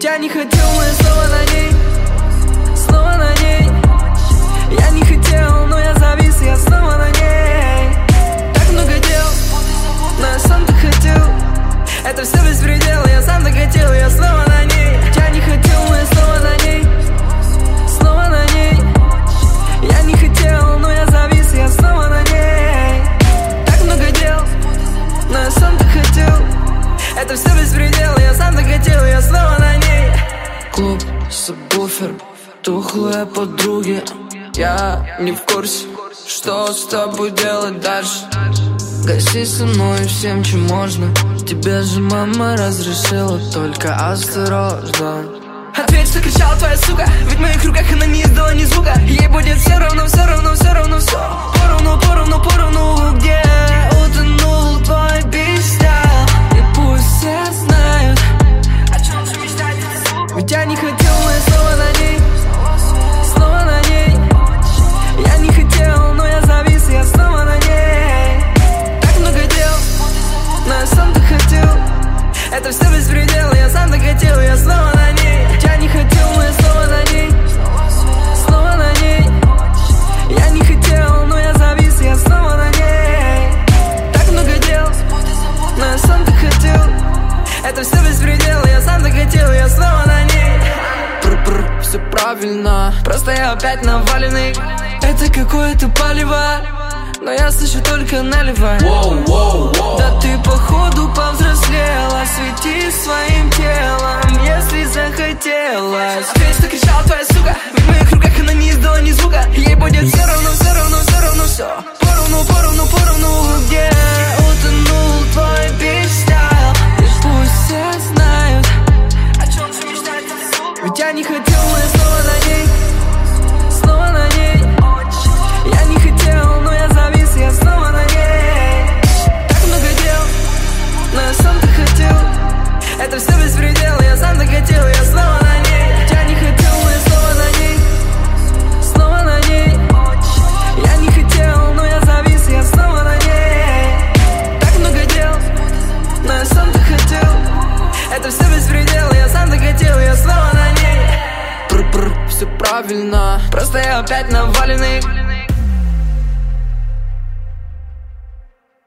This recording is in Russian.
я не хотел, но я снова на ней, снова на ней. Я не хотел, но я завис, я снова на ней. Так много дел, но я сам так хотел. Это все беспредел, я сам так хотел, я снова на ней. Я не хотел, но я снова на ней, снова на ней. Я не хотел, но я завис, я снова на ней. Так много дел, но я сам так хотел. Это все беспредел, я сам так хотел, я снова на ней. Клуб, сабвуфер, тухлые подруги. Я не в курсе, что с тобой делать дальше. Гаси со мной всем, чем можно. Тебе же мама разрешила, только осторожно. Ответь, что кричала твоя сука, ведь в моих руках она не издала ни звука. Ей будет все равно, все равно, все равно все. Поровну, поровну, поровну, где утонул твой бич-стайл. И пусть все знают, о чем же мечтать. Ведь я не хотел, но я снова на ней, снова на ней. Я не хотел, но я завис, я снова на ней. Так много дел, но я сам так хотел. Это все беспредел, я сам так хотел, я снова на ней. Я не хотел, но я снова на ней, снова на ней. Я не хотел, но я завис, я снова на ней. Так много дел, но я сам так хотел. Это все беспредел, я сам так хотел, я снова на ней. Пр-пр, все правильно, просто я опять наваленный. Это какое-то палево, но я слышу только наливай. Да ты походу повзрослела, свети своим телом, если захотелось. Ответь, что кричала твоя сука, ведь в моих руках она не издала ни звука. Ей будет все равно, все равно, все равно все. Поровну, поровну, поровну, где утонул твой бич-стайл. И пусть все знают, о чем же мечтать. Ведь я не хотел, но я снова на ней, снова на ней. Я не хотел, но я завис, я снова на ней. Так много дел, но я сам так хотел. Это все беспредел, я сам так хотел, я снова на ней. Я не хотел, но я снова на ней, снова на ней. Я не хотел, но я завис, я снова на ней. Так много дел, но я сам так хотел. Это все беспредел, я сам так хотел, я снова на ней. Пр-пр, все правильно, просто я опять наваленный.